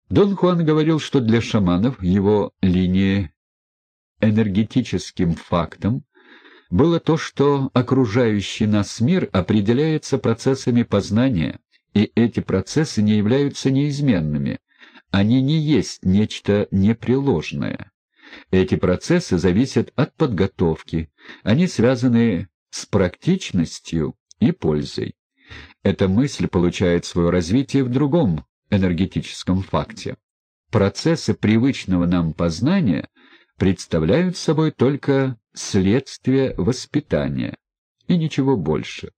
Дон Хуан говорил, что для шаманов его линии энергетическим фактом было то, что окружающий нас мир определяется процессами познания, и эти процессы не являются неизменными, они не есть нечто непреложное. Эти процессы зависят от подготовки, они связаны с практичностью и пользой. Эта мысль получает свое развитие в другом энергетическом факте. Процессы привычного нам познания представляют собой только следствие воспитания и ничего больше.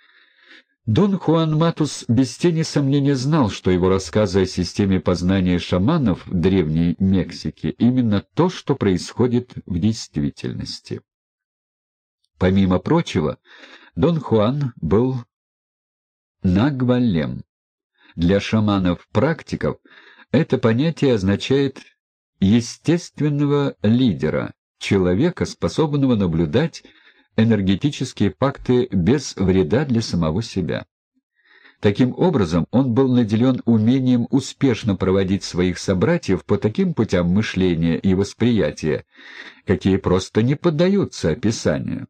Дон Хуан Матус без тени сомнения знал, что его рассказы о системе познания шаманов в Древней Мексике именно то, что происходит в действительности. Помимо прочего, Дон Хуан был нагвалем. Для шаманов-практиков это понятие означает естественного лидера, человека, способного наблюдать энергетические факты без вреда для самого себя. Таким образом, он был наделен умением успешно проводить своих собратьев по таким путям мышления и восприятия, какие просто не поддаются описанию.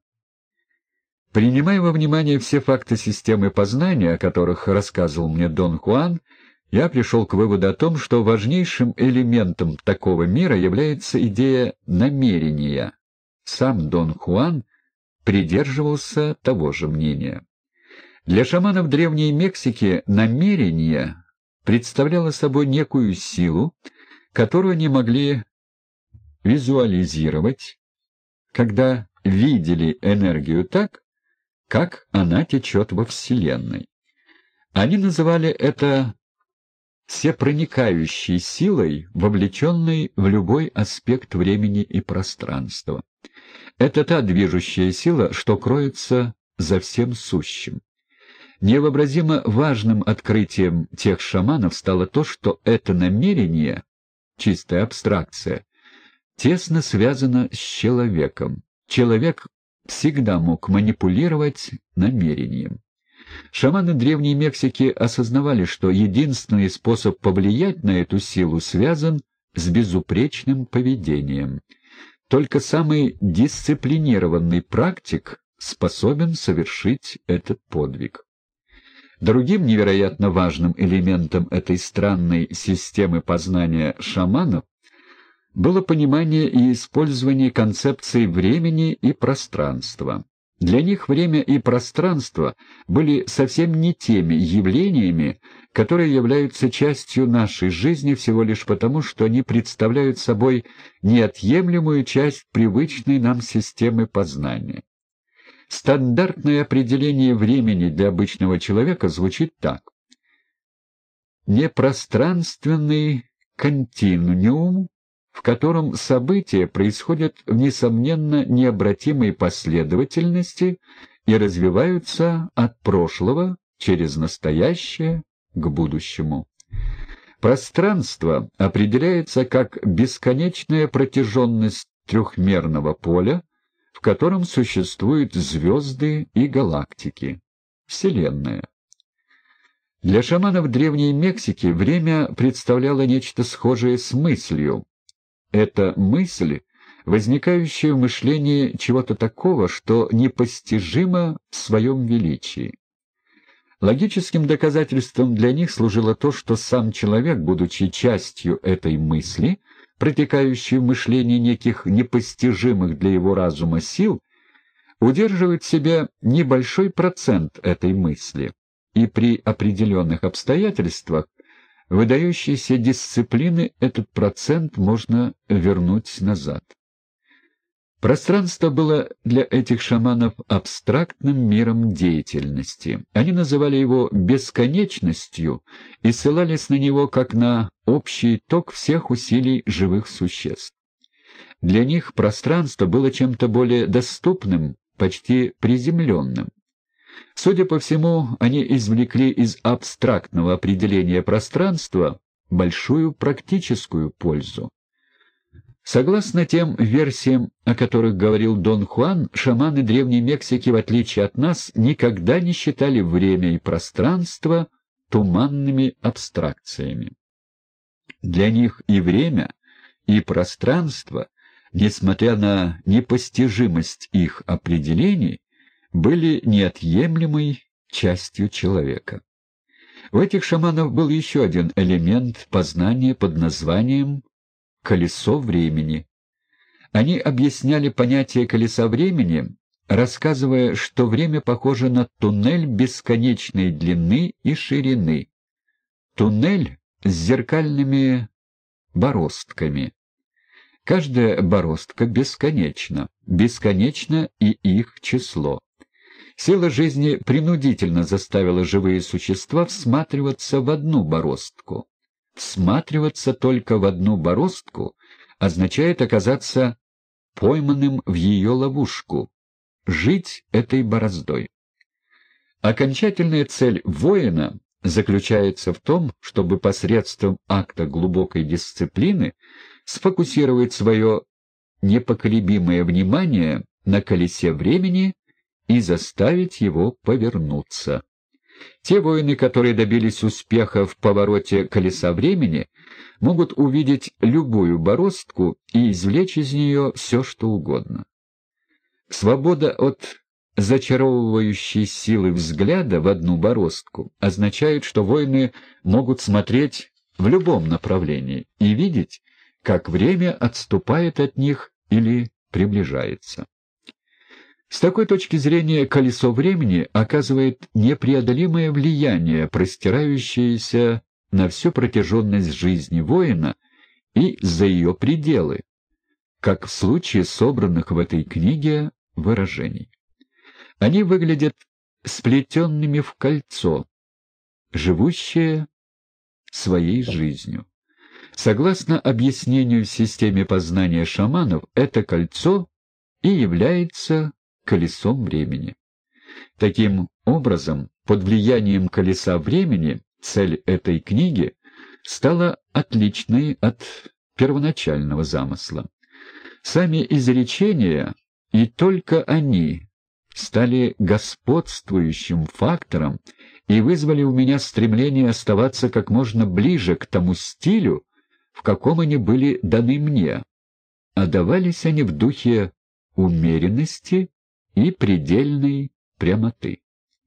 Принимая во внимание все факты системы познания, о которых рассказывал мне Дон Хуан, я пришел к выводу о том, что важнейшим элементом такого мира является идея намерения. Сам Дон Хуан придерживался того же мнения. Для шаманов Древней Мексики намерение представляло собой некую силу, которую они могли визуализировать, когда видели энергию так, как она течет во Вселенной. Они называли это всепроникающей силой, вовлеченной в любой аспект времени и пространства. Это та движущая сила, что кроется за всем сущим. Невообразимо важным открытием тех шаманов стало то, что это намерение, чистая абстракция, тесно связано с человеком. Человек всегда мог манипулировать намерением. Шаманы Древней Мексики осознавали, что единственный способ повлиять на эту силу связан с безупречным поведением. Только самый дисциплинированный практик способен совершить этот подвиг. Другим невероятно важным элементом этой странной системы познания шаманов было понимание и использование концепций времени и пространства. Для них время и пространство были совсем не теми явлениями, которые являются частью нашей жизни всего лишь потому, что они представляют собой неотъемлемую часть привычной нам системы познания. Стандартное определение времени для обычного человека звучит так: непространственный континуум, в котором события происходят в несомненно необратимой последовательности и развиваются от прошлого через настоящее к будущему. Пространство определяется как бесконечная протяженность трехмерного поля, в котором существуют звезды и галактики, Вселенная. Для шаманов Древней Мексики время представляло нечто схожее с мыслью. Это мысль, возникающая в мышлении чего-то такого, что непостижимо в своем величии. Логическим доказательством для них служило то, что сам человек, будучи частью этой мысли, протекающей в мышлении неких непостижимых для его разума сил, удерживает в себе небольшой процент этой мысли, и при определенных обстоятельствах выдающейся дисциплины этот процент можно вернуть назад. Пространство было для этих шаманов абстрактным миром деятельности. Они называли его бесконечностью и ссылались на него как на общий итог всех усилий живых существ. Для них пространство было чем-то более доступным, почти приземленным. Судя по всему, они извлекли из абстрактного определения пространства большую практическую пользу. Согласно тем версиям, о которых говорил Дон Хуан, шаманы Древней Мексики, в отличие от нас, никогда не считали время и пространство туманными абстракциями. Для них и время, и пространство, несмотря на непостижимость их определений, были неотъемлемой частью человека. У этих шаманов был еще один элемент познания под названием «колесо времени». Они объясняли понятие колеса времени, рассказывая, что время похоже на туннель бесконечной длины и ширины. Туннель с зеркальными бороздками. Каждая бороздка бесконечна, бесконечно и их число. Сила жизни принудительно заставила живые существа всматриваться в одну бороздку. Всматриваться только в одну бороздку означает оказаться пойманным в ее ловушку, жить этой бороздой. Окончательная цель воина заключается в том, чтобы посредством акта глубокой дисциплины сфокусировать свое непоколебимое внимание на колесе времени и заставить его повернуться. Те воины, которые добились успеха в повороте колеса времени, могут увидеть любую бороздку и извлечь из нее все, что угодно. Свобода от зачаровывающей силы взгляда в одну бороздку означает, что воины могут смотреть в любом направлении и видеть, как время отступает от них или приближается. С такой точки зрения колесо времени оказывает непреодолимое влияние, простирающееся на всю протяженность жизни воина и за ее пределы, как в случае собранных в этой книге выражений. Они выглядят сплетенными в кольцо, живущее своей жизнью. Согласно объяснению в системе познания шаманов, это кольцо и является колесом времени. Таким образом, под влиянием колеса времени цель этой книги стала отличной от первоначального замысла. Сами изречения, и только они, стали господствующим фактором и вызвали у меня стремление оставаться как можно ближе к тому стилю, в каком они были даны мне, а давались они в духе умеренности и предельной прямоты.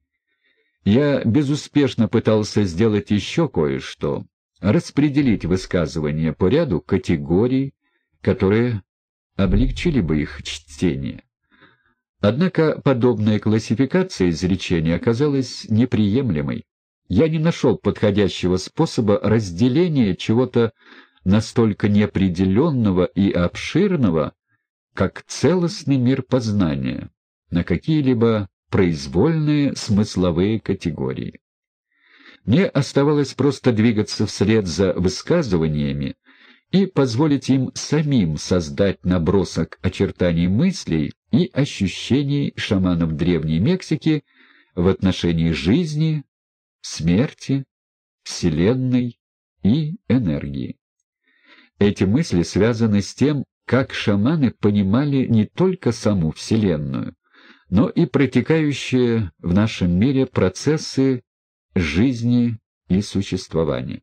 Я безуспешно пытался сделать еще кое-что, распределить высказывания по ряду категорий, которые облегчили бы их чтение. Однако подобная классификация изречений оказалась неприемлемой. Я не нашел подходящего способа разделения чего-то настолько неопределенного и обширного, как целостный мир познания, на какие-либо произвольные смысловые категории. Мне оставалось просто двигаться вслед за высказываниями и позволить им самим создать набросок очертаний мыслей и ощущений шаманов Древней Мексики в отношении жизни, смерти, Вселенной и энергии. Эти мысли связаны с тем, как шаманы понимали не только саму Вселенную, но и протекающие в нашем мире процессы жизни и существования.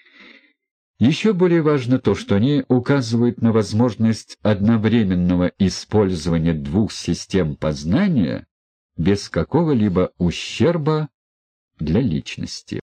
Еще более важно то, что они указывают на возможность одновременного использования двух систем познания без какого-либо ущерба для личности.